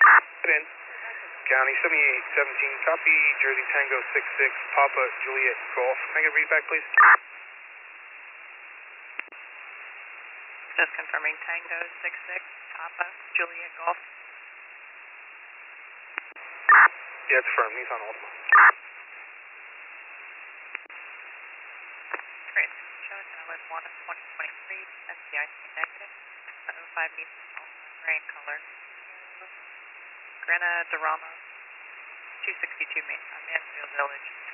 In. County 7817, copy, Jersey Tango 66, Papa Juliet Golf. Can I get a read back, please? Just confirming Tango 66, Papa Juliet Golf. Yeah, it's firm. He's on Ultima. Great. Showing LS 1 of 2023, SPIC negative, 05 Eastern Ultima, gray in color. Grana Dorama, 262 Mansfield Village.